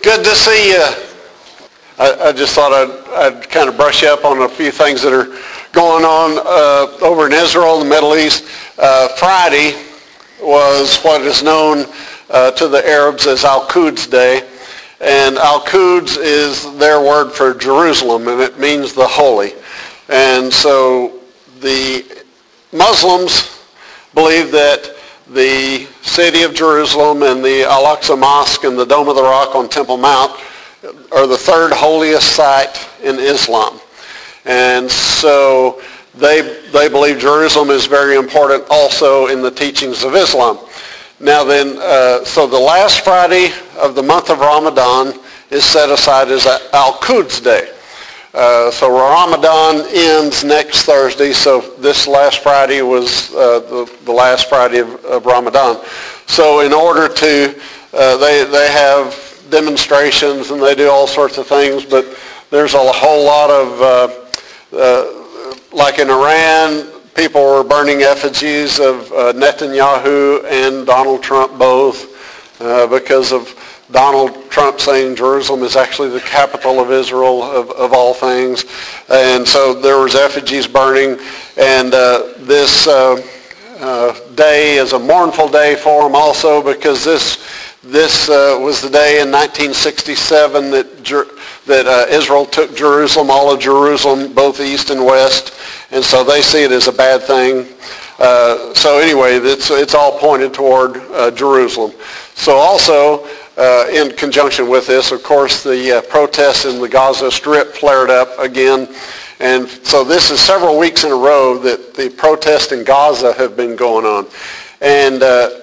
Good to see you. I just thought I'd kind of brush up on a few things that are going on over in Israel, the Middle East. Friday was what is known to the Arabs as Al-Quds Day. And Al-Quds is their word for Jerusalem, and it means the holy. And so the Muslims believe that the city of Jerusalem and the Al-Aqsa Mosque and the Dome of the Rock on Temple Mount are the third holiest site in Islam. And so they believe Jerusalem is very important also in the teachings of Islam. Now then, so the last Friday of the month of Ramadan is set aside as Al-Quds Day. So Ramadan ends next Thursday, so this last Friday was the last Friday of Ramadan. So in order to, they have demonstrations and they do all sorts of things, but there's a whole lot of, like in Iran, people were burning effigies of Netanyahu and Donald Trump both because of Donald Trump saying Jerusalem is actually the capital of Israel of all things. And so there was effigies burning. And this day is a mournful day for them also because this was the day in 1967 that Israel took Jerusalem, all of Jerusalem, both east and west. And so they see it as a bad thing. So anyway, it's all pointed toward Jerusalem. So also, in conjunction with this, of course, the protests in the Gaza Strip flared up again. And so this is several weeks in a row that the protests in Gaza have been going on. And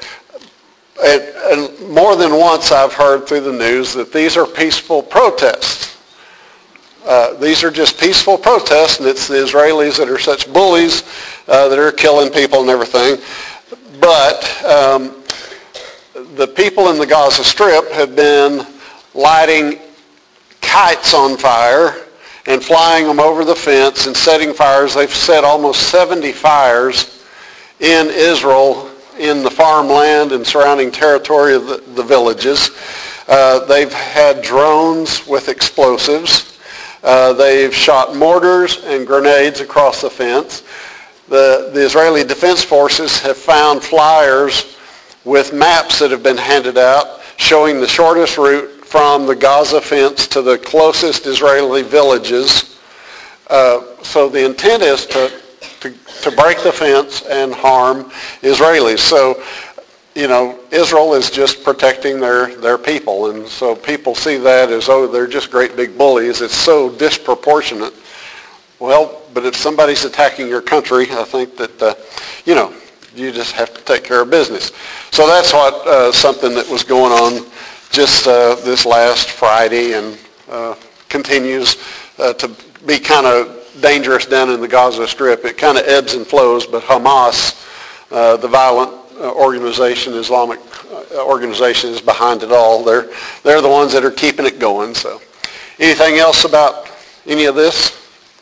more than once I've heard through the news that these are peaceful protests. These are just peaceful protests, and it's the Israelis that are such bullies that are killing people and everything. But the people in the Gaza Strip have been lighting kites on fire and flying them over the fence and setting fires. They've set almost 70 fires in Israel in the farmland and surrounding territory of the villages. They've had drones with explosives. They've shot mortars and grenades across the fence. The Israeli Defense Forces have found flyers with maps that have been handed out showing the shortest route from the Gaza fence to the closest Israeli villages. So the intent is to break the fence and harm Israelis. So, you know, Israel is just protecting their people. And so people see that as, oh, they're just great big bullies. It's so disproportionate. Well, but if somebody's attacking your country, I think that, you just have to take care of business. So that's what something that was going on just this last Friday and continues to be kind of dangerous down in the Gaza Strip. It kind of ebbs and flows, but Hamas, the violent organization, Islamic organization, is behind it all. They're the ones that are keeping it going. So, anything else about any of this?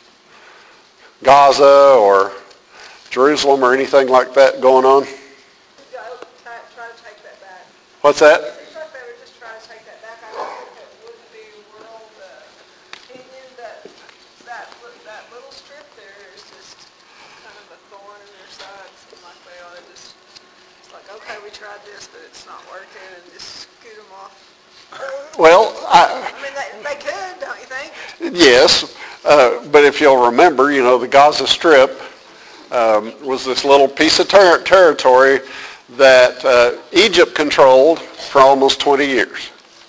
Gaza or Jerusalem or anything like that going on? Try to take that back. What's that? They would just try to take that back. I don't think it would be world opinion that little strip there is just kind of a thorn in their side. Seems like they ought to just, it's like, okay, we tried this, but it's not working, and just scoot them off. Well, I mean, they could, don't you think? Yes, but if you'll remember, the Gaza Strip was this little piece of territory that Egypt controlled for almost 20 years.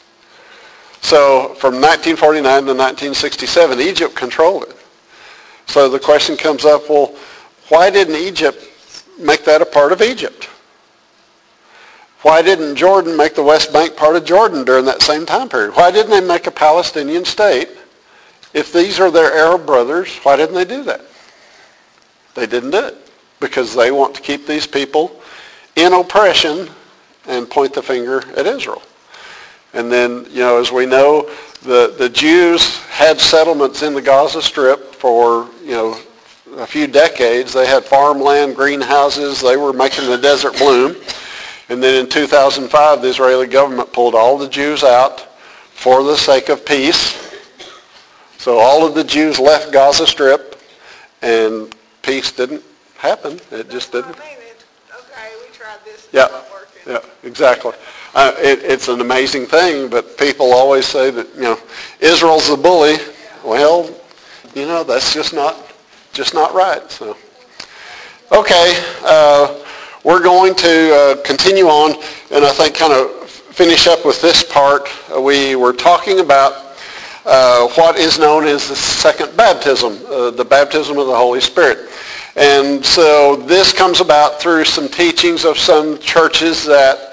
So from 1949 to 1967, Egypt controlled it. So the question comes up, well, why didn't Egypt make that a part of Egypt? Why didn't Jordan make the West Bank part of Jordan during that same time period? Why didn't they make a Palestinian state? If these are their Arab brothers, why didn't they do that? They didn't do it because they want to keep these people in oppression and point the finger at Israel. And then, as we know, the Jews had settlements in the Gaza Strip for, a few decades. They had farmland, greenhouses. They were making the desert bloom. And then in 2005, the Israeli government pulled all the Jews out for the sake of peace. So all of the Jews left Gaza Strip, and peace didn't happen. It just didn't. I mean, okay, we tried this. It's Yeah, not working. yeah, exactly. It's an amazing thing, but people always say that, Israel's the bully. Well, that's just not right. So, okay, we're going to continue on, and I think kind of finish up with this part. We were talking about what is known as the second baptism, the baptism of the Holy Spirit. And so this comes about through some teachings of some churches that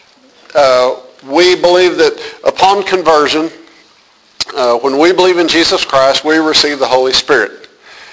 we believe that upon conversion, when we believe in Jesus Christ, we receive the Holy Spirit.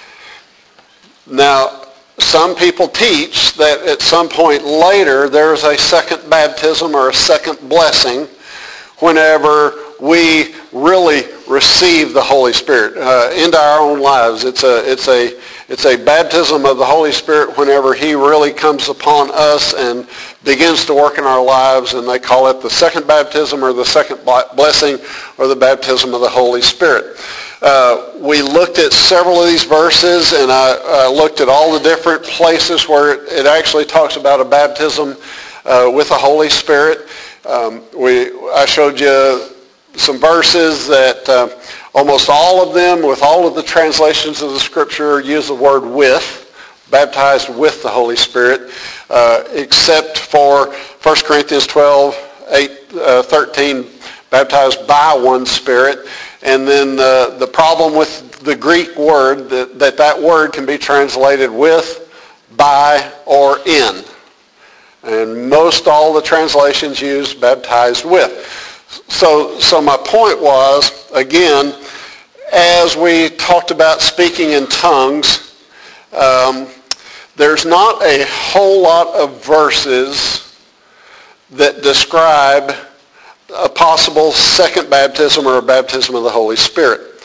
Now, some people teach that at some point later there's a second baptism or a second blessing whenever we really receive the Holy Spirit into our own lives. It's a baptism of the Holy Spirit whenever he really comes upon us and begins to work in our lives, and they call it the second baptism or the second blessing or the baptism of the Holy Spirit. We looked at several of these verses, and I looked at all the different places where it actually talks about a baptism with the Holy Spirit. I showed you some verses that almost all of them, with all of the translations of the Scripture, use the word with, baptized with the Holy Spirit, except for 1 Corinthians 12:13, baptized by one Spirit. And then the problem with the Greek word, that word can be translated with, by, or in. And most all the translations use baptized with. So my point was, again, as we talked about speaking in tongues, there's not a whole lot of verses that describe a possible second baptism or a baptism of the Holy Spirit.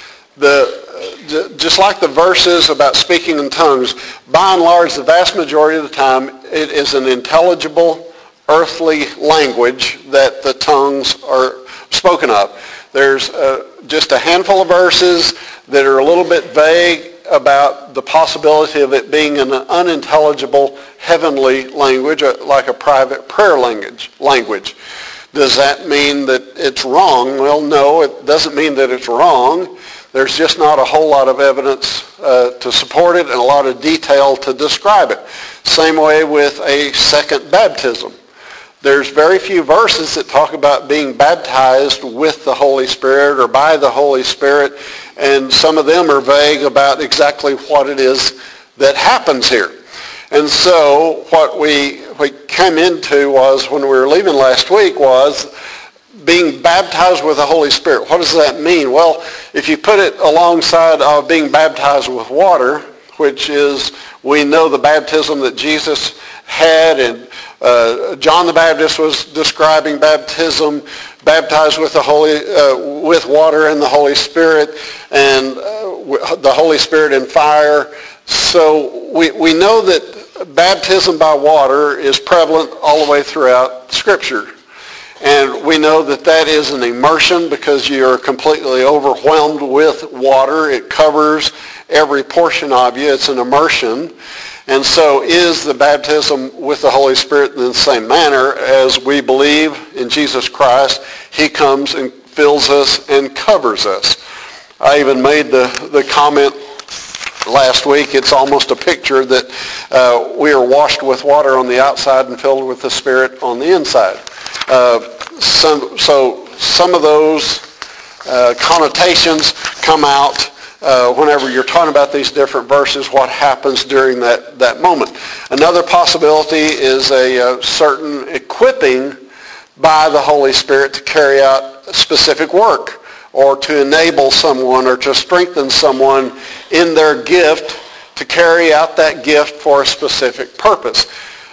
Just like the verses about speaking in tongues, by and large, the vast majority of the time, it is an intelligible, earthly language that the tongues are spoken of. There's just a handful of verses that are a little bit vague about the possibility of it being an unintelligible heavenly language, like a private prayer language. Does that mean that it's wrong? Well, no, it doesn't mean that it's wrong. There's just not a whole lot of evidence to support it and a lot of detail to describe it. Same way with a second baptism. There's very few verses that talk about being baptized with the Holy Spirit or by the Holy Spirit, and some of them are vague about exactly what it is that happens here. And so what we came into was, when we were leaving last week, was being baptized with the Holy Spirit. What does that mean? Well, if you put it alongside of being baptized with water, which is, we know the baptism that Jesus had, and John the Baptist was describing baptism, baptized with with water and the Holy Spirit, and the Holy Spirit in fire. So we know that baptism by water is prevalent all the way throughout Scripture. And we know that that is an immersion because you're completely overwhelmed with water. It covers every portion of you. It's an immersion. And so is the baptism with the Holy Spirit in the same manner. As we believe in Jesus Christ, he comes and fills us and covers us. I even made the comment last week. It's almost a picture that we are washed with water on the outside and filled with the Spirit on the inside. So some of those connotations come out whenever you're talking about these different verses, what happens during that moment. Another possibility is a certain equipping by the Holy Spirit to carry out specific work, or to enable someone or to strengthen someone in their gift to carry out that gift for a specific purpose.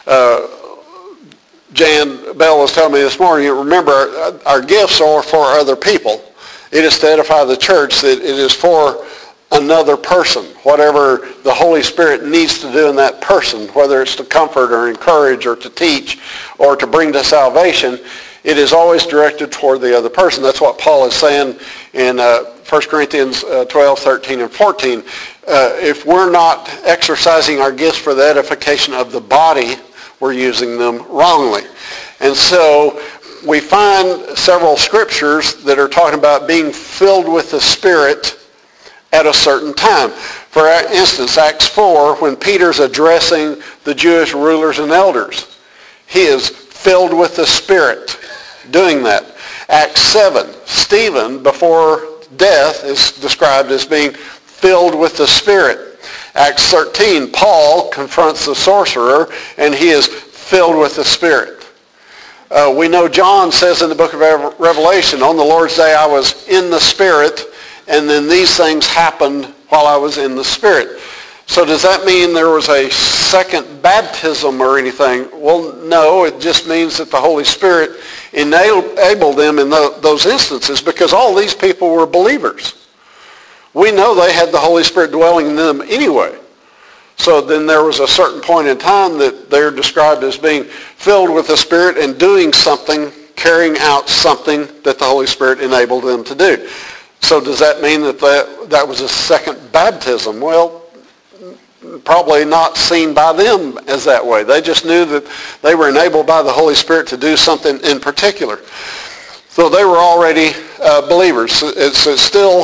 Jan Bell was telling me this morning, remember, our gifts are for other people. It is to edify the church, that it is for another person. Whatever the Holy Spirit needs to do in that person, whether it's to comfort or encourage or to teach or to bring to salvation, it is always directed toward the other person. That's what Paul is saying in 1 Corinthians 12, 13, and 14. If we're not exercising our gifts for the edification of the body, we're using them wrongly. And so we find several scriptures that are talking about being filled with the Spirit at a certain time. For instance, Acts 4, when Peter's addressing the Jewish rulers and elders, he is filled with the Spirit doing that. Acts 7, Stephen, before death, is described as being filled with the Spirit. Acts 13, Paul confronts the sorcerer, and he is filled with the Spirit. We know John says in the book of Revelation, on the Lord's day I was in the Spirit, and then these things happened while I was in the Spirit. So does that mean there was a second baptism or anything? Well, no, it just means that the Holy Spirit enabled them in those instances, because all these people were believers. We know they had the Holy Spirit dwelling in them anyway. So then there was a certain point in time that they're described as being filled with the Spirit and doing something, carrying out something that the Holy Spirit enabled them to do. So does that mean that was a second baptism? Well, probably not seen by them as that way. They just knew that they were enabled by the Holy Spirit to do something in particular. So they were already believers. It's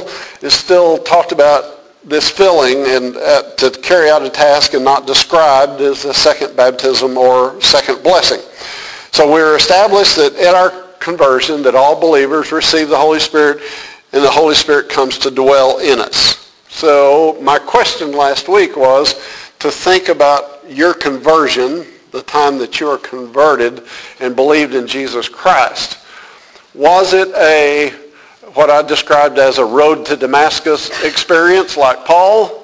still talked about this filling and to carry out a task and not described as a second baptism or second blessing. So we're established that at our conversion that all believers receive the Holy Spirit, and the Holy Spirit comes to dwell in us. So my question last week was to think about your conversion, the time that you are converted and believed in Jesus Christ. Was it what I described as a road to Damascus experience like Paul?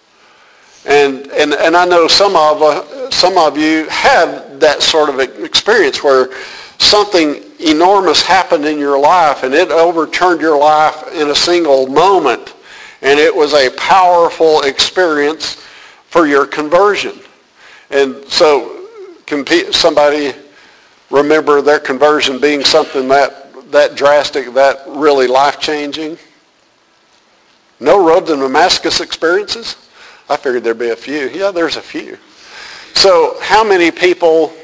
And I know some of you had that sort of experience where something enormous happened in your life and it overturned your life in a single moment, and it was a powerful experience for your conversion. And so can somebody remember their conversion being something that drastic, that really life-changing? No road to Damascus experiences? I figured there'd be a few. Yeah, there's a few. So how many people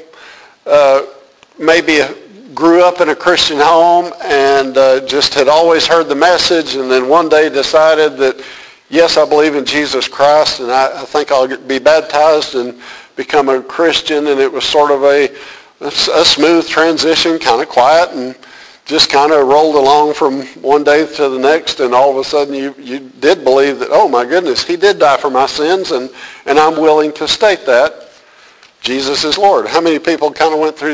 maybe grew up in a Christian home and just had always heard the message, and then one day decided that, yes, I believe in Jesus Christ, and I think I'll be baptized and become a Christian, and it was sort of a smooth transition, kind of quiet, and just kind of rolled along from one day to the next, and all of a sudden you did believe that, oh my goodness, he did die for my sins, and I'm willing to state that Jesus is Lord. How many people kind of went through?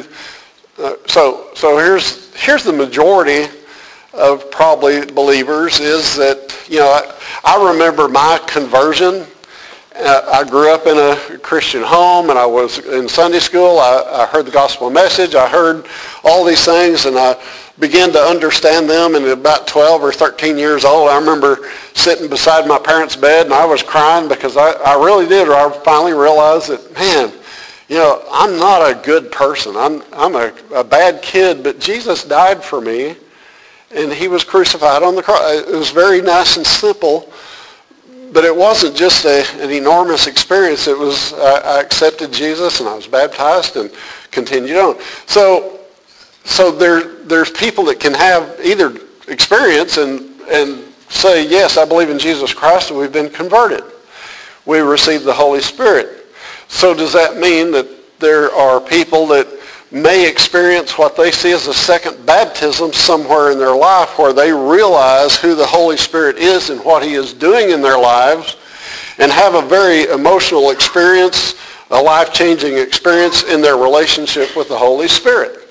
So here's the majority of probably believers is that, I remember my conversion. I grew up in a Christian home, and I was in Sunday school. I heard the gospel message. I heard all these things, and I began to understand them. And at about 12 or 13 years old, I remember sitting beside my parents' bed, and I was crying because I really did. I finally realized that, man, I'm not a good person. I'm a bad kid, but Jesus died for me, and he was crucified on the cross. It was very nice and simple. But it wasn't just an enormous experience. It was, I accepted Jesus and I was baptized and continued on. So there's people that can have either experience and say, yes, I believe in Jesus Christ and we've been converted. We received the Holy Spirit. So does that mean that there are people that may experience what they see as a second baptism somewhere in their life, where they realize who the Holy Spirit is and what he is doing in their lives, and have a very emotional experience, a life-changing experience in their relationship with the Holy Spirit?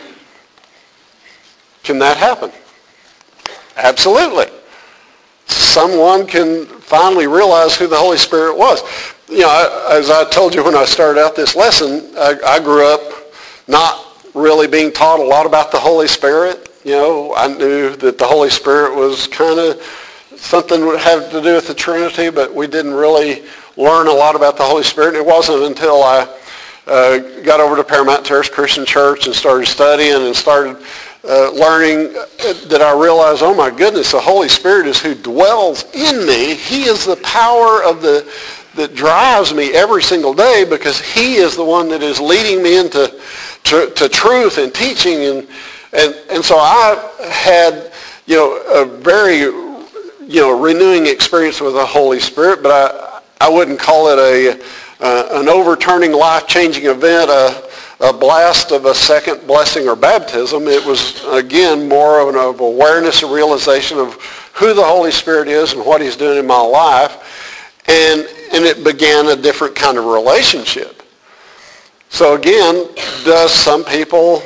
Can that happen? Absolutely. Someone can finally realize who the Holy Spirit was. As I told you when I started out this lesson, I grew up not really being taught a lot about the Holy Spirit. I knew that the Holy Spirit was kind of something that had to do with the Trinity, but we didn't really learn a lot about the Holy Spirit. It wasn't until I got over to Paramount Terrace Christian Church and started studying and started learning, that I realized, oh my goodness, the Holy Spirit is who dwells in me. He is the power that drives me every single day, because he is the one that is leading me into to truth and teaching. And so I had, a very, renewing experience with the Holy Spirit, but I wouldn't call it an overturning, life-changing event, a blast of a second blessing or baptism. It was, again, more of an awareness and realization of who the Holy Spirit is and what he's doing in my life. And it began a different kind of relationship. So again, some people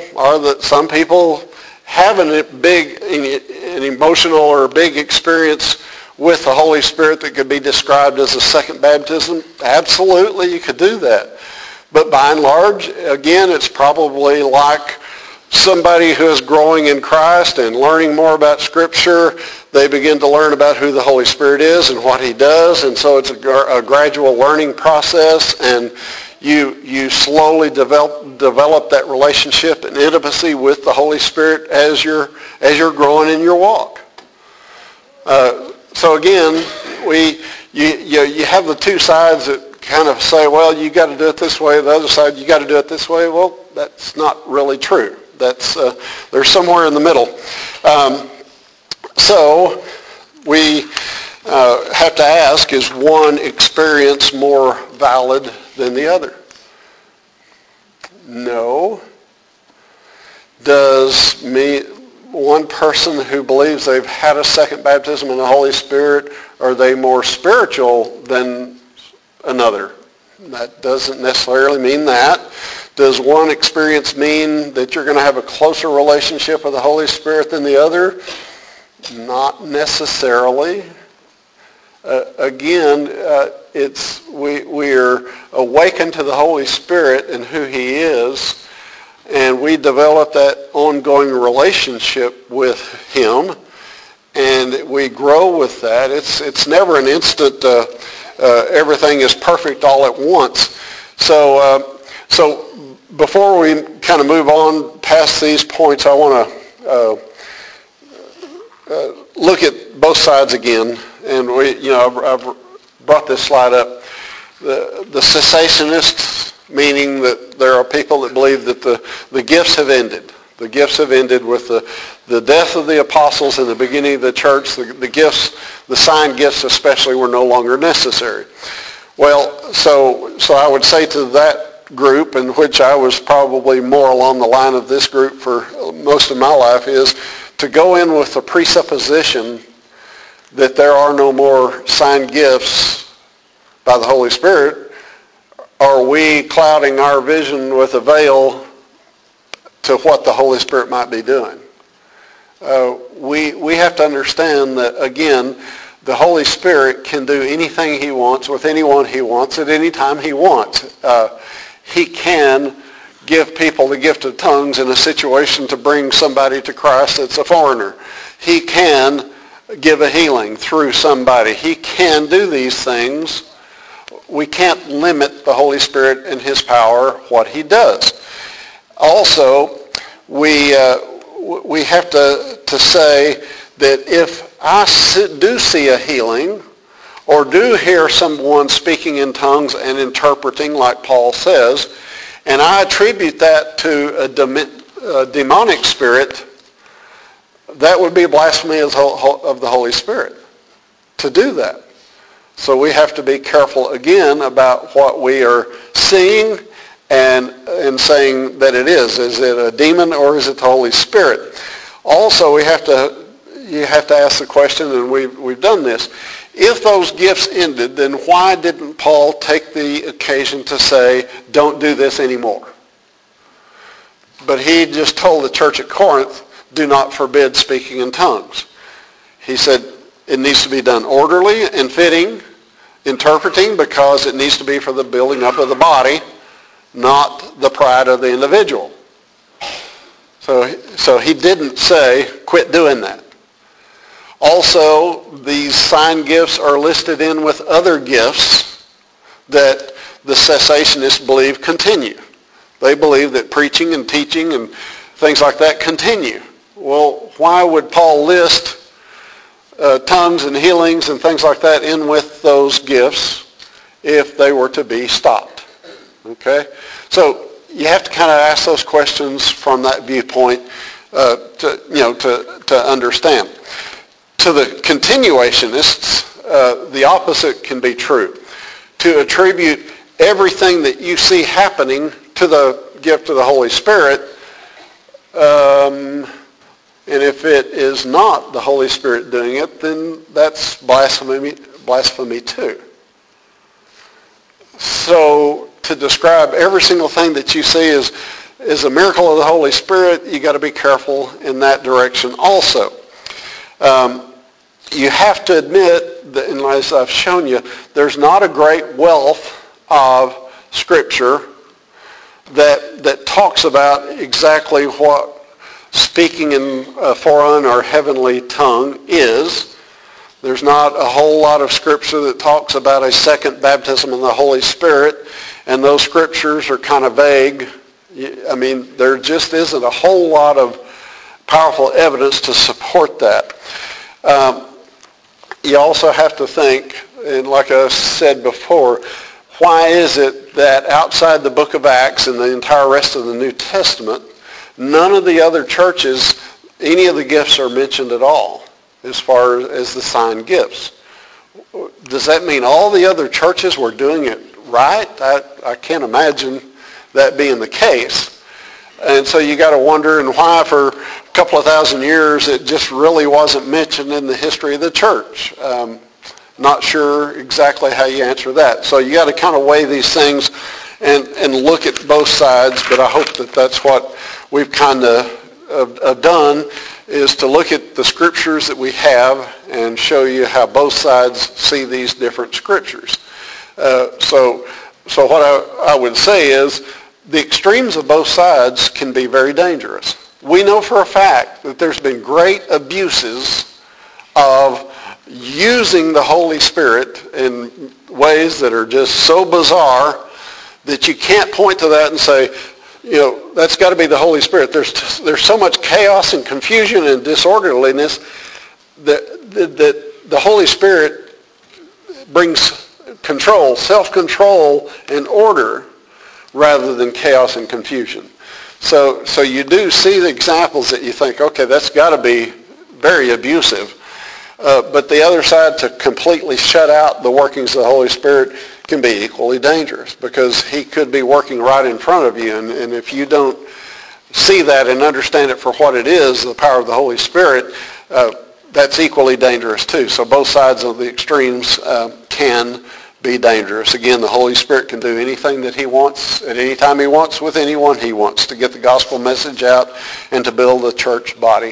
have an emotional or a big experience with the Holy Spirit that could be described as a second baptism? Absolutely, you could do that. But by and large, again, it's probably like somebody who is growing in Christ and learning more about Scripture. They begin to learn about who the Holy Spirit is and what he does, and so it's a gradual learning process, and you slowly develop that relationship and intimacy with the Holy Spirit as you're growing in your walk. So again, you have the two sides that kind of say, well, you got to do it this way. The other side, you got to do it this way. Well, that's not really true. There's somewhere in the middle. So we have to ask, is one experience more valid than the other? No. Does one person who believes they've had a second baptism in the Holy Spirit, are they more spiritual than another? That doesn't necessarily mean that. Does one experience mean that you're going to have a closer relationship with the Holy Spirit than the other? Not necessarily. Again, we're awakened to the Holy Spirit and who he is, and we develop that ongoing relationship with him, and we grow with that. It's never an instant everything is perfect all at once. So before we kind of move on past these points, I want to look at both sides again. And I've brought this slide up. The cessationists, meaning that there are people that believe that the gifts have ended. The gifts have ended with the death of the apostles in the beginning of the church. The gifts, the sign gifts especially, were no longer necessary. Well, so I would say to that group, in which I was probably more along the line of this group for most of my life, is to go in with the presupposition that there are no more sign gifts by the Holy Spirit. Are we clouding our vision with a veil to what the Holy Spirit might be doing? We have to understand that, again, the Holy Spirit can do anything he wants with anyone he wants at any time he wants. He can give people the gift of tongues in a situation to bring somebody to Christ that's a foreigner. He can give a healing through somebody. He can do these things. We can't limit the Holy Spirit and his power, what he does. Also, we have to say that if I do see a healing or do hear someone speaking in tongues and interpreting, like Paul says, and I attribute that to a demonic spirit, that would be a blasphemy of the Holy Spirit to do that. So we have to be careful again about what we are seeing and saying that it is. Is it a demon or is it the Holy Spirit? Also, you have to ask the question, and we've done this. If those gifts ended, then why didn't Paul take the occasion to say, don't do this anymore? But he just told the church at Corinth, do not forbid speaking in tongues. He said it needs to be done orderly and fitting, interpreting, because it needs to be for the building up of the body, not the pride of the individual. So he didn't say, quit doing that. Also, these sign gifts are listed in with other gifts that the cessationists believe continue. They believe that preaching and teaching and things like that continue. Well, why would Paul list tongues and healings and things like that in with those gifts if they were to be stopped? Okay? So you have to kind of ask those questions from that viewpoint to understand. To the continuationists, the opposite can be true. To attribute everything that you see happening to the gift of the Holy Spirit, and if it is not the Holy Spirit doing it, then that's blasphemy too. So to describe every single thing that you see as a miracle of the Holy Spirit, you got to be careful in that direction also. You have to admit that, and as I've shown you, there's not a great wealth of Scripture that talks about exactly what speaking in a foreign or heavenly tongue is. There's not a whole lot of Scripture that talks about a second baptism in the Holy Spirit, and those Scriptures are kind of vague. I mean, there just isn't a whole lot of powerful evidence to support that. You also have to think, and like I said before, why is it that outside the book of Acts and the entire rest of the New Testament, none of the other churches, any of the gifts are mentioned at all as far as the sign gifts? Does that mean all the other churches were doing it right? I can't imagine that being the case. And so you got to wonder, and why for a couple of thousand years it just really wasn't mentioned in the history of the church. Not sure exactly how you answer that. So you got to kind of weigh these things and look at both sides, but I hope that that's what we've kind of done, is to look at the Scriptures that we have and show you how both sides see these different Scriptures. So what I would say is the extremes of both sides can be very dangerous. We know for a fact that there's been great abuses of using the Holy Spirit in ways that are just so bizarre that you can't point to that and say, that's got to be the Holy Spirit. There's so much chaos and confusion and disorderliness that the Holy Spirit brings control, self-control, and order rather than chaos and confusion. So you do see the examples that you think, okay, that's got to be very abusive. But the other side, to completely shut out the workings of the Holy Spirit, can be equally dangerous, because he could be working right in front of you. And if you don't see that and understand it for what it is, the power of the Holy Spirit, that's equally dangerous too. So both sides of the extremes can be dangerous. Again, the Holy Spirit can do anything that he wants at any time he wants with anyone he wants to get the gospel message out and to build a church body.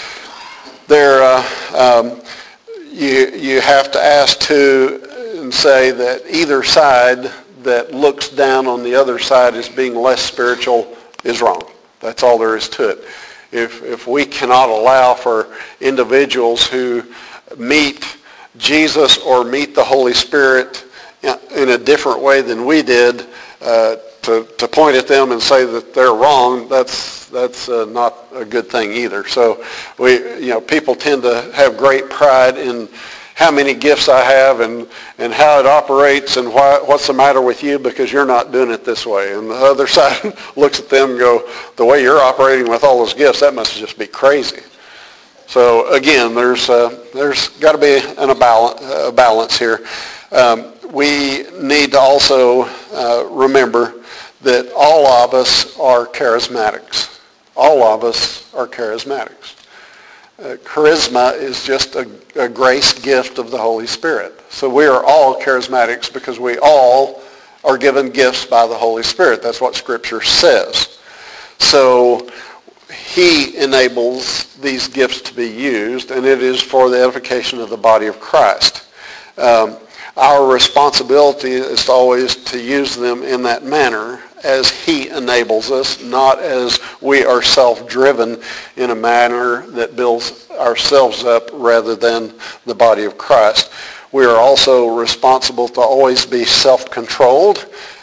You have to ask too and say that either side that looks down on the other side as being less spiritual is wrong. That's all there is to it. If we cannot allow for individuals who meet Jesus or meet the Holy Spirit in a different way than we did, to point at them and say that they're wrong, that's not a good thing either. So people tend to have great pride in how many gifts I have and how it operates and what's the matter with you because you're not doing it this way. And the other side looks at them and go, the way you're operating with all those gifts, that must just be crazy. So again, there's got to be a balance here. We need to also remember that all of us are charismatics. All of us are charismatics. Charisma is just a grace gift of the Holy Spirit. So we are all charismatics because we all are given gifts by the Holy Spirit. That's what Scripture says. So he enables these gifts to be used, and it is for the edification of the body of Christ. Our responsibility is always to use them in that manner as he enables us, not as we are self-driven in a manner that builds ourselves up rather than the body of Christ. We are also responsible to always be self-controlled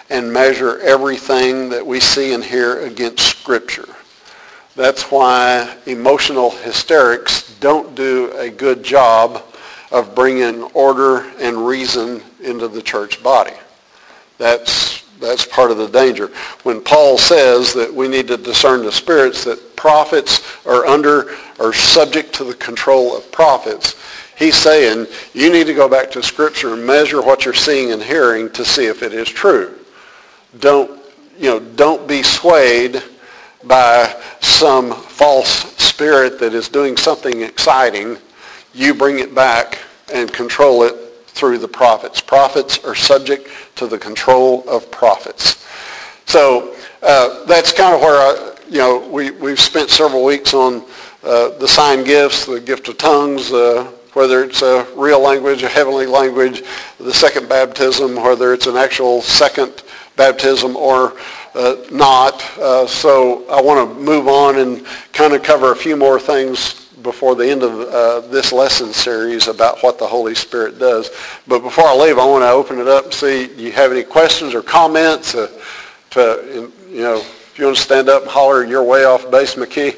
and measure everything that we see and hear against Scripture. That's why emotional hysterics don't do a good job of bringing order and reason into the church body. That's part of the danger. When Paul says that we need to discern the spirits, that prophets are subject to the control of prophets, he's saying you need to go back to Scripture and measure what you're seeing and hearing to see if it is true. Don't be swayed by some false spirit that is doing something exciting. You bring it back and control it through the prophets. Prophets are subject to the control of prophets. So that's kind of where we've spent several weeks on the sign gifts, the gift of tongues, whether it's a real language, a heavenly language, the second baptism, whether it's an actual second baptism or not. So I want to move on and kind of cover a few more things before the end of this lesson series about what the Holy Spirit does. But before I leave, I want to open it up and see, do you have any questions or comments? If you want to stand up and holler your way off base, McKee.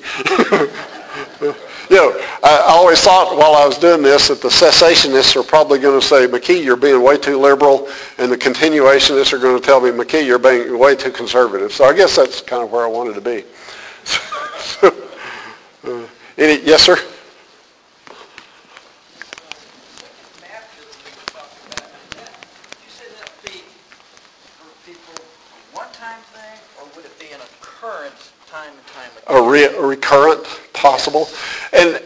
I always thought while I was doing this that the cessationists are probably going to say, McKee, you're being way too liberal, and the continuationists are going to tell me, McKee, you're being way too conservative. So I guess that's kind of where I wanted to be. Yes, sir? A recurrent, possible. And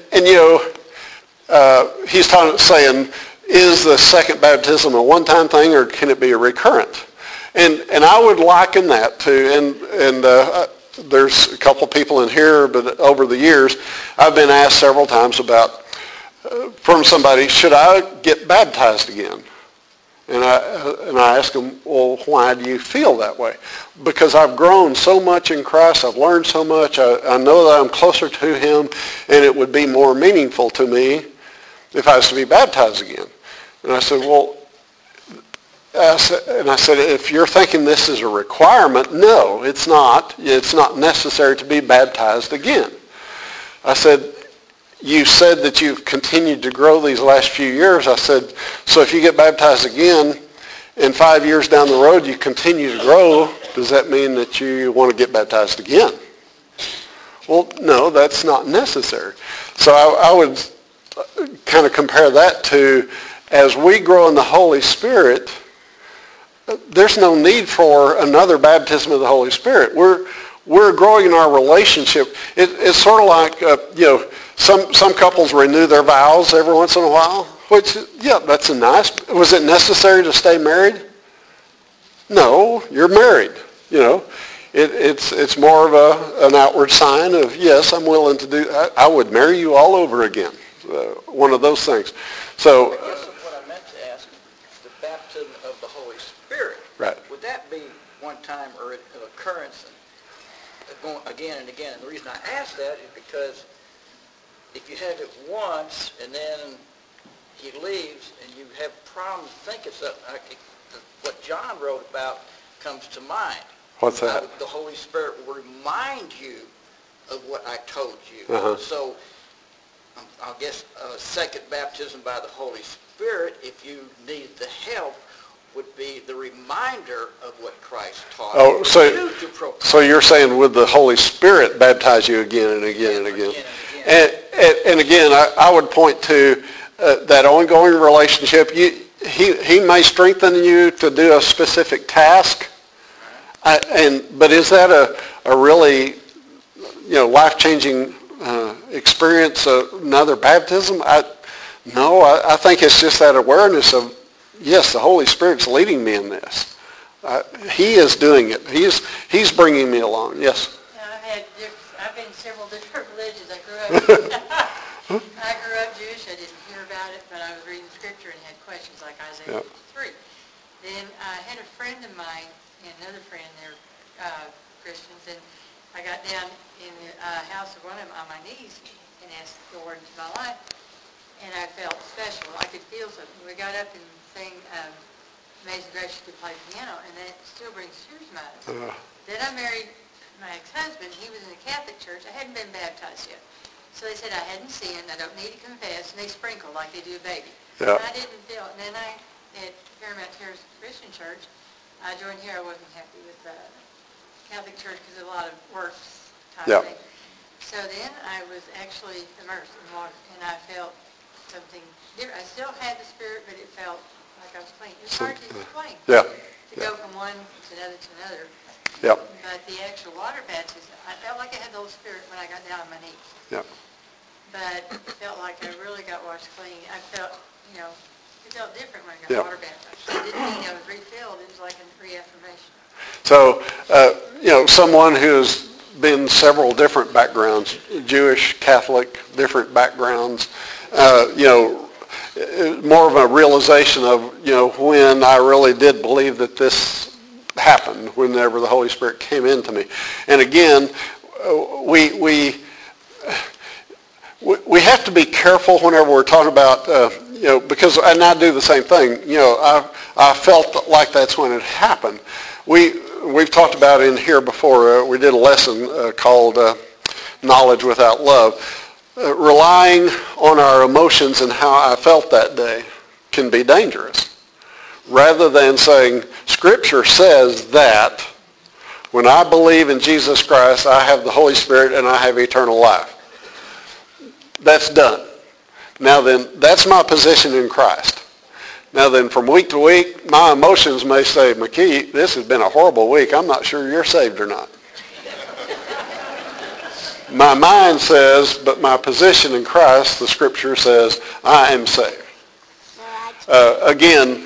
he's saying, is the second baptism a one-time thing, or can it be a recurrent? And I would liken that to, there's a couple people in here, but over the years, I've been asked several times from somebody, should I get baptized again? And I ask them, well, why do you feel that way? Because I've grown so much in Christ, I've learned so much, I know that I'm closer to him, and it would be more meaningful to me if I was to be baptized again. And I said, if you're thinking this is a requirement, no, it's not. It's not necessary to be baptized again. I said, you said that you've continued to grow these last few years. I said, so if you get baptized again, and 5 years down the road you continue to grow, does that mean that you want to get baptized again? Well, no, that's not necessary. So I would kind of compare that to, as we grow in the Holy Spirit, there's no need for another baptism of the Holy Spirit. We're growing in our relationship. It's sort of like, some couples renew their vows every once in a while, which, that's nice. Was it necessary to stay married? No, you're married. It's more of an outward sign of, yes, I'm willing to do, I would marry you all over again. One of those things. So, I guess what I meant to ask, the baptism of the Holy Spirit, right. Would that be one time or an occurrence going again and again? And the reason I ask that is because if you have it once and then he leaves and you have problems thinking something, what John wrote about comes to mind. What's that? The Holy Spirit will remind you of what I told you. Uh-huh. So I guess a second baptism by the Holy Spirit, if you need the help, would be the reminder of what Christ taught. Oh, so you're saying would the Holy Spirit baptize you again and again and again? And again, I would point to that ongoing relationship. He may strengthen you to do a specific task, but is that a really life-changing experience, another baptism? No, I think it's just that awareness of, yes, the Holy Spirit's leading me in this. He is doing it. He's bringing me along. Yes. I've been in several different religions. I grew up Jewish. I didn't hear about it, but I was reading Scripture and had questions like Isaiah 53. Then I had a friend of mine and another friend. They're Christians, and I got down in the house of one of them on my knees and asked the Lord into my life, and I felt special. I could feel something. We got up and sang Amazing Grace, she could play piano, and that still brings tears to my eyes. Then I married my ex-husband. He was in a Catholic church. I hadn't been baptized yet. So they said I hadn't sinned, I don't need to confess, and they sprinkle like they do a baby. Yeah. And I didn't feel it. And then I, at Paramount Terrace Christian Church, I joined here. I wasn't happy with the Catholic Church because of a lot of works type Yeah. thing. So then I was actually immersed in water, and I felt something different. I still had the Spirit, but it felt like I was clean. It's hard to explain. Yeah. To go from one to another. Yep. But the actual water baptism, I felt like I had the Holy Spirit when I got down on my knees. Yep. But it felt like I really got washed clean. I felt, it felt different when I got Yeah. water baptized. It didn't mean I was refilled. It was like a reaffirmation. So, someone who's been several different backgrounds, Jewish, Catholic, different backgrounds, more of a realization of, when I really did believe that this happened, whenever the Holy Spirit came into me. And again, we have to be careful whenever we're talking about, because, and I do the same thing, I felt like that's when it happened. We've talked about in here before, we did a lesson called Knowledge Without Love. Relying on our emotions and how I felt that day can be dangerous. Rather than saying, Scripture says that when I believe in Jesus Christ, I have the Holy Spirit and I have eternal life. That's done. Now then, that's my position in Christ. Now then, from week to week, my emotions may say, McKee, this has been a horrible week. I'm not sure you're saved or not. My mind says, but my position in Christ, the Scripture says, I am saved. Again,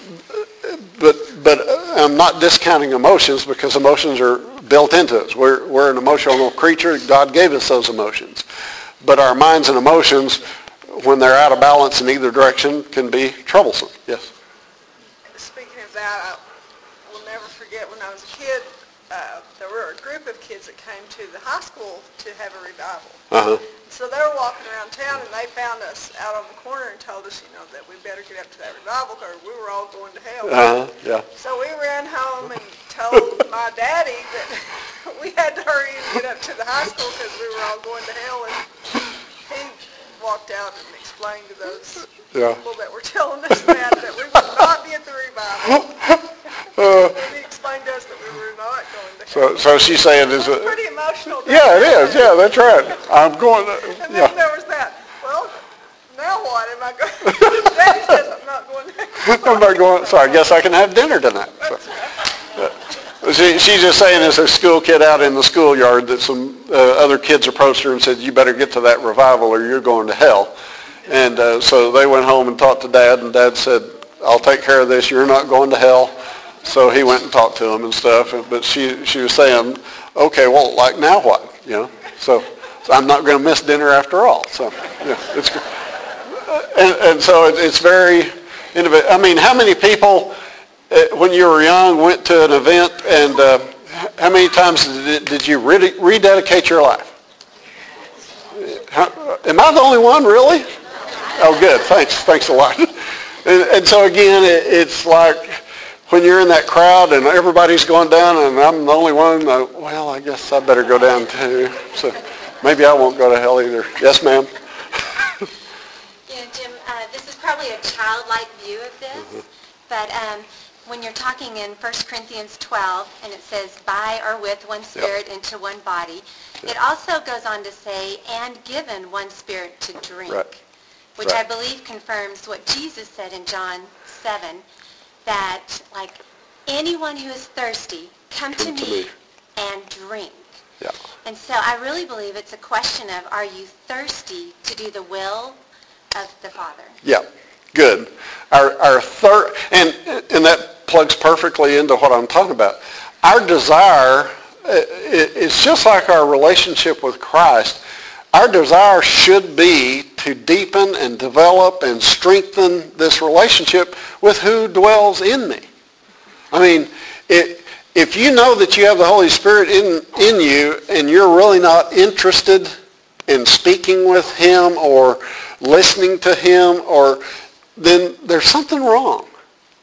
but I'm not discounting emotions because emotions are built into us. We're an emotional creature. God gave us those emotions. But our minds and emotions, when they're out of balance in either direction, can be troublesome. Yes? Speaking of that, I will never forget when I was a kid, there were a group of kids that came to the high school to have a revival. Uh-huh. So they were walking around town, and they found us out on the corner and told us, that we better get up to that revival because we were all going to hell. Uh-huh. Yeah. So we ran home and told my daddy that we had to hurry and get up to the high school because we were all going to hell. And he walked out and explained to those people that were telling us that we would not be at the revival. And he explained to us that we were not going to hell. So she's saying It was pretty emotional. Yeah, it is. Yeah, that's right. I'm going to, And then there was that, well, now what? Am I going? Daddy says I'm not going to hell. I'm not going, so I guess I can have dinner tonight. So. She's just saying as a school kid out in the schoolyard that some other kids approached her and said, you better get to that revival or you're going to hell. And so they went home and talked to Dad, and Dad said, I'll take care of this. You're not going to hell. So he went and talked to him and stuff. But she was saying, okay, well, like now what? So I'm not going to miss dinner after all. So it's good. And so it's very innovative. I mean, how many people when you were young went to an event, and how many times did you rededicate your life? Am I the only one, really? Oh, good. Thanks a lot. And so again, it's like when you're in that crowd and everybody's going down and I'm the only one, well, I guess I better go down too. So maybe I won't go to hell either. Yes, ma'am? Jim, this is probably a childlike view of this, but when you're talking in 1 Corinthians 12, and it says, by or with one Spirit into one body, it also goes on to say, and given one Spirit to drink, which I believe confirms what Jesus said in John 7, that, like, anyone who is thirsty, come to me and drink. Yeah. And so I really believe it's a question of, are you thirsty to do the will of the Father? Yeah, good. And that plugs perfectly into what I'm talking about. Our desire, it's just like our relationship with Christ. Our desire should be to deepen and develop and strengthen this relationship with who dwells in me. I mean, if you know that you have the Holy Spirit in you and you're really not interested in speaking with Him or listening to Him, then there's something wrong.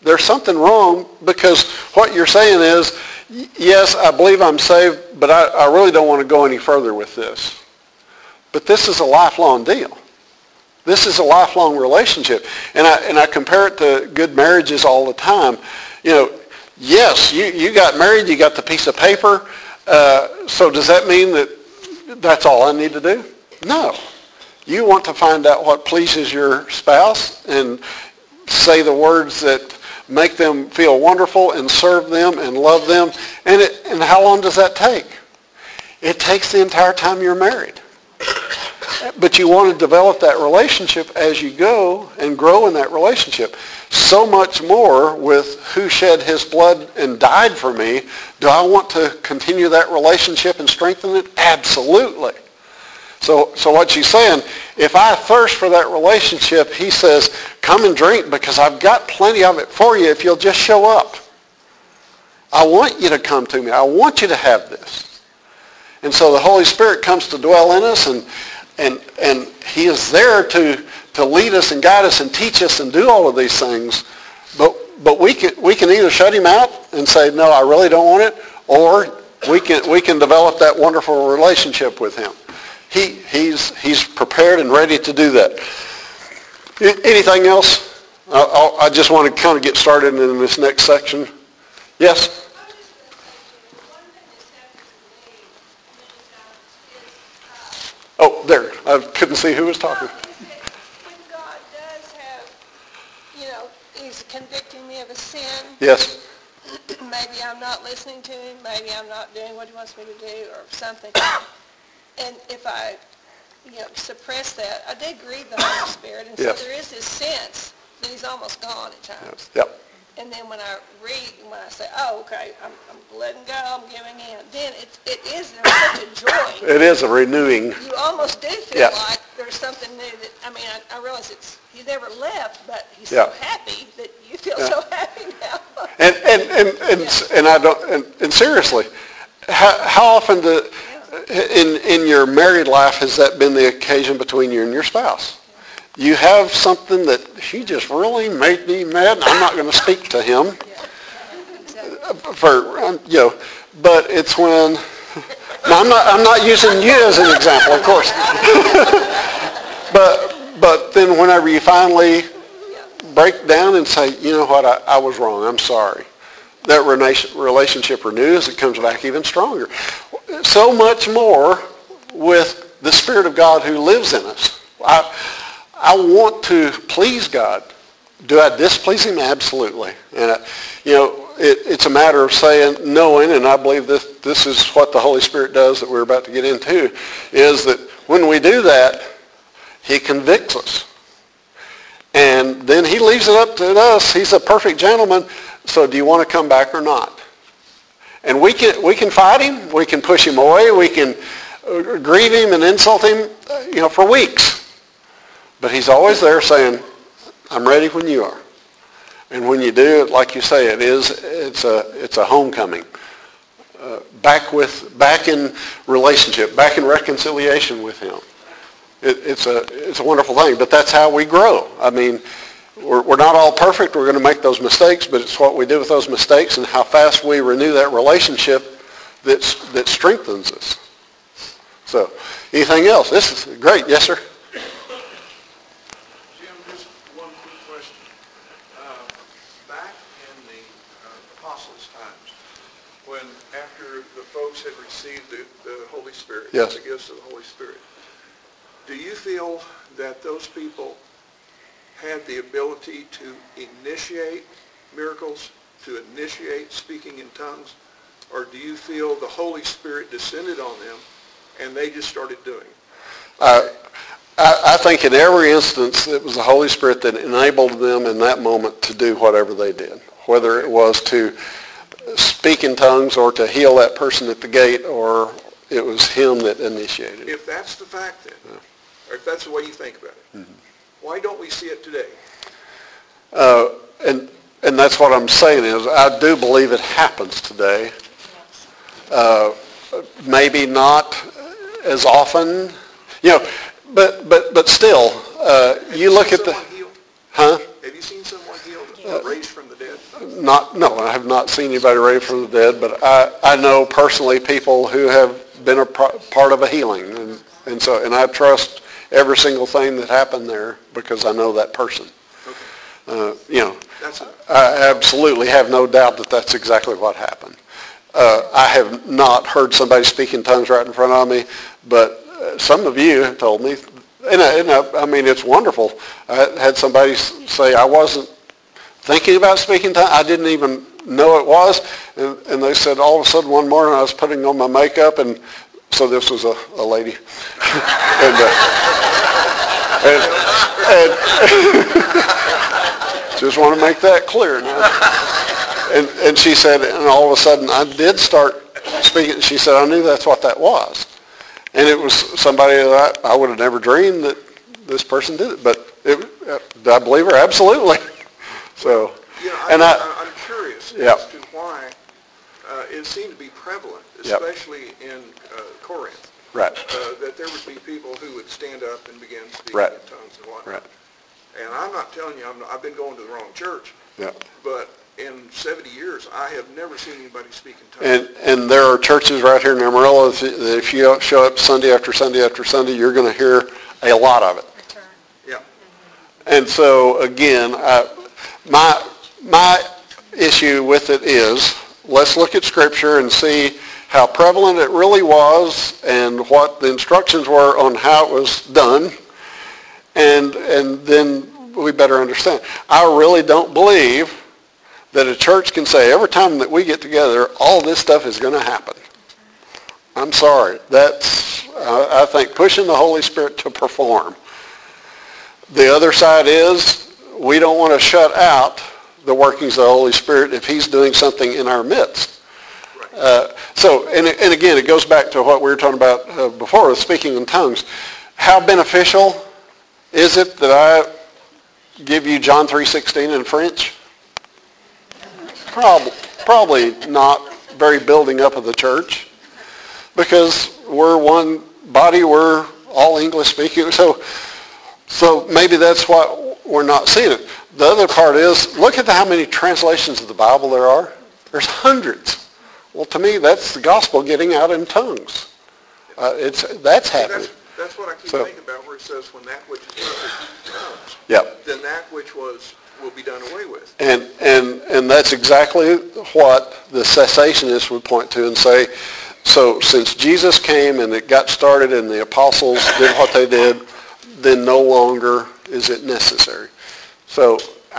there's something wrong, because what you're saying is, yes, I believe I'm saved, but I really don't want to go any further with this. But this is a lifelong deal. This is a lifelong relationship. And I compare it to good marriages all the time. Yes, you got married, you got the piece of paper. So does that mean that that's all I need to do? No. You want to find out what pleases your spouse and say the words that make them feel wonderful and serve them and love them. And how long does that take? It takes the entire time you're married. But you want to develop that relationship as you go and grow in that relationship. So much more with who shed his blood and died for me. Do I want to continue that relationship and strengthen it? Absolutely. So what she's saying, if I thirst for that relationship, he says, come and drink because I've got plenty of it for you if you'll just show up. I want you to come to me. I want you to have this. And so the Holy Spirit comes to dwell in us, and he is there to lead us and guide us and teach us and do all of these things. But we can either shut him out and say, no, I really don't want it, or we can develop that wonderful relationship with him. He's prepared and ready to do that. Anything else? I just want to kind of get started in this next section. Yes? Oh, there. I couldn't see who was talking. When God does have, he's convicting me of a sin. Yes. Maybe I'm not listening to him. Maybe I'm not doing what he wants me to do or something. And if I, suppress that, I did grieve the Holy Spirit. And yes. So there is this sense that he's almost gone at times. Yep. And then when I read, when I say, oh, okay, I'm letting go, I'm giving in, then it is such a joy. It is a renewing. You almost do feel like there's something new that, I realize he's never left, but he's so happy that you feel so happy now. And I don't, and seriously, how often in your married life has that been the occasion between you and your spouse? You have something that he just really made me mad, and I'm not going to speak to him. But it's when, now I'm not using you as an example, of course. but then whenever you finally break down and say, you know what, I was wrong, I'm sorry. That relationship renews, it comes back even stronger. So much more with the Spirit of God who lives in us. I want to please God. Do I displease him? Absolutely. And, it's a matter of saying, knowing, and I believe this is what the Holy Spirit does that we're about to get into, is that when we do that, he convicts us. And then he leaves it up to us. He's a perfect gentleman. So do you want to come back or not? And we can fight him. We can push him away. We can grieve him and insult him, for weeks. But he's always there saying, I'm ready when you are. And when you do it, like you say, it's a homecoming. Back in relationship, back in reconciliation with him. It's a wonderful thing. But that's how we grow. We're not all perfect. We're going to make those mistakes, but it's what we do with those mistakes and how fast we renew that relationship that strengthens us. So, anything else? This is great. Yes, sir? Jim, just one quick question. Back in the apostles' times, when after the folks had received the Holy Spirit, yes, the gifts of the Holy Spirit, do you feel that those people had the ability to initiate miracles, to initiate speaking in tongues, or do you feel the Holy Spirit descended on them and they just started doing it? I think in every instance it was the Holy Spirit that enabled them in that moment to do whatever they did, whether it was to speak in tongues or to heal that person at the gate, or it was him that initiated it. If that's the fact then, or if that's the way you think about it, mm-hmm, why don't we see it today? And that's what I'm saying is I do believe it happens today. Maybe not as often, but still, you look at the... Healed? Huh? Have you seen someone healed or raised from the dead? No, I have not seen anybody raised from the dead, but I know personally people who have been a part of a healing, and I trust every single thing that happened there because I know that person. I absolutely have no doubt that that's exactly what happened. I have not heard somebody speak in tongues right in front of me, but some of you have told me, and I mean, it's wonderful. I had somebody say, I wasn't thinking about speaking tongues. I didn't even know it was. And they said all of a sudden one morning I was putting on my makeup, and so this was a lady. and just want to make that clear now. And she said, and all of a sudden I did start speaking. She said, I knew that's what that was. And it was somebody that I would have never dreamed that this person did it. But did I believe her? Absolutely. So, I'm curious yep. as to why it seemed to be prevalent, especially in Corinth, right. That there would be people who would stand up and begin speaking right. in tongues and whatnot. Right. And I'm not telling you, I've been going to the wrong church, but in 70 years, I have never seen anybody speak in tongues. And there are churches right here in Amarillo that if you show up Sunday after Sunday after Sunday, you're going to hear a lot of it. Yeah. And so, again, my issue with it is, let's look at Scripture and see how prevalent it really was and what the instructions were on how it was done, and then we better understand. I really don't believe that a church can say every time that we get together, all this stuff is going to happen. I'm sorry. That's, I think, pushing the Holy Spirit to perform. The other side is we don't want to shut out the workings of the Holy Spirit if he's doing something in our midst. And again, it goes back to what we were talking about before with speaking in tongues. How beneficial is it that I give you John 3:16 in French? Probably not very building up of the church, because we're one body, we're all English speaking, so maybe that's what we're not seeing it. The other part is, look at how many translations of the Bible there are. There's hundreds. Well, to me, that's the gospel getting out in tongues. That's happening. That's what I keep thinking about, where it says, when that which is perfect comes, then that which will be done away with. And that's exactly what the cessationists would point to and say, so since Jesus came and it got started and the apostles did what they did, then no longer is it necessary. So,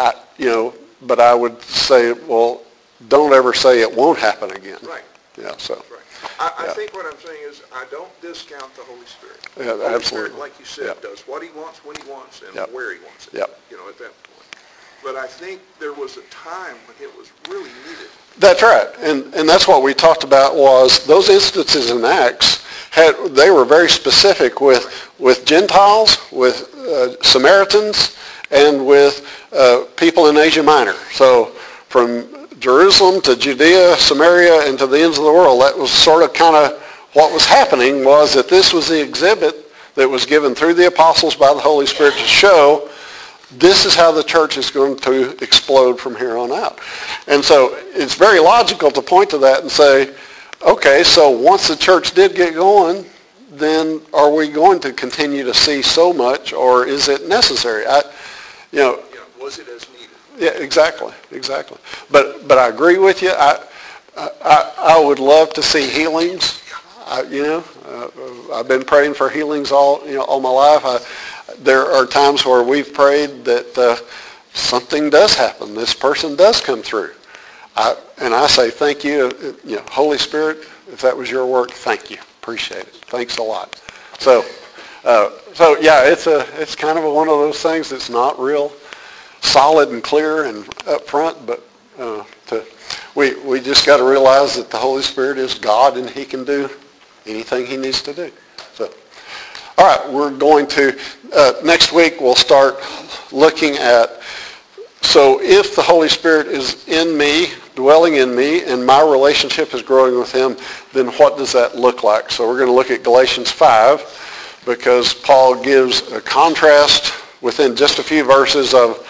but I would say, well, don't ever say it won't happen again. Right. Yeah, so. Right. I think what I'm saying is I don't discount the Holy Spirit. Yeah, the Holy absolutely. Spirit, like you said, does what he wants, when he wants, and where he wants it, at that point. But I think there was a time when it was really needed. That's right. And that's what we talked about was those instances in Acts, they were very specific with Gentiles, with Samaritans, and with people in Asia Minor. So from Jerusalem to Judea, Samaria, and to the ends of the world, that was sort of kind of what was happening, was that this was the exhibit that was given through the apostles by the Holy Spirit to show this is how the church is going to explode from here on out. And so it's very logical to point to that and say, okay, so once the church did get going, then are we going to continue to see so much, or is it necessary? Was it as needed? Yeah, exactly. But I agree with you. I would love to see healings. I've been praying for healings all my life. There are times where we've prayed that something does happen. This person does come through. And I say thank you. Holy Spirit, if that was your work, thank you. Appreciate it. Thanks a lot. So yeah, it's kind of one of those things that's not real solid and clear and up front, but we just got to realize that the Holy Spirit is God and he can do anything he needs to do. So, all right, we're going to, next week we'll start looking at, so if the Holy Spirit is in me, dwelling in me, and my relationship is growing with him, then what does that look like? So we're going to look at Galatians 5, because Paul gives a contrast within just a few verses of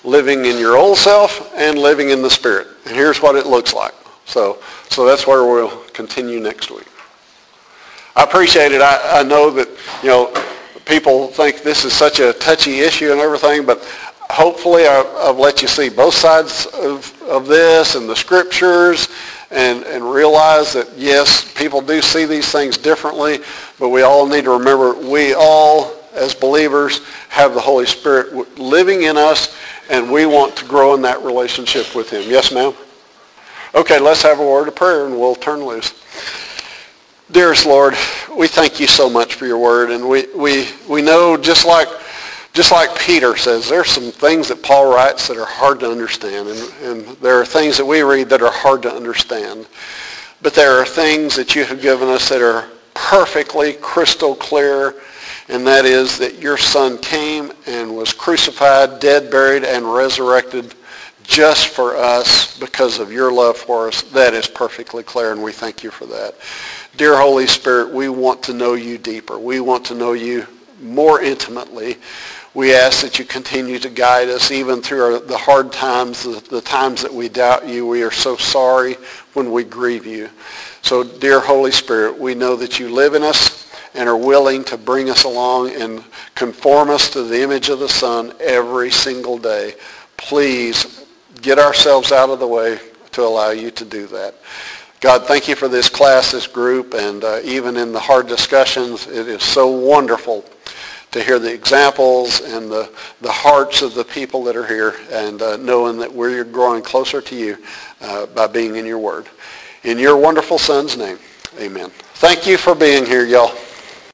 living in your old self and living in the Spirit. And here's what it looks like. So that's where we'll continue next week. I appreciate it. I know that, people think this is such a touchy issue and everything, but hopefully I've let you see both sides of this and the scriptures and realize that, yes, people do see these things differently, but we all need to remember we all, as believers, have the Holy Spirit living in us, and we want to grow in that relationship with him. Yes, ma'am? Okay, let's have a word of prayer, and we'll turn loose. Dearest Lord, we thank you so much for your word, and we know, just like Peter says, there's some things that Paul writes that are hard to understand, and there are things that we read that are hard to understand. But there are things that you have given us that are perfectly crystal clear, and that is that your Son came and was crucified, dead, buried, and resurrected just for us because of your love for us. That is perfectly clear, and we thank you for that. Dear Holy Spirit, we want to know you deeper. We want to know you more intimately. We ask that you continue to guide us even through the hard times, the times that we doubt you. We are so sorry when we grieve you. So, dear Holy Spirit, we know that you live in us and are willing to bring us along and conform us to the image of the Son every single day. Please get ourselves out of the way to allow you to do that. God, thank you for this class, this group, and even in the hard discussions, it is so wonderful to hear the examples and the hearts of the people that are here, and knowing that we're growing closer to you by being in your word. In your wonderful Son's name, amen. Thank you for being here, y'all.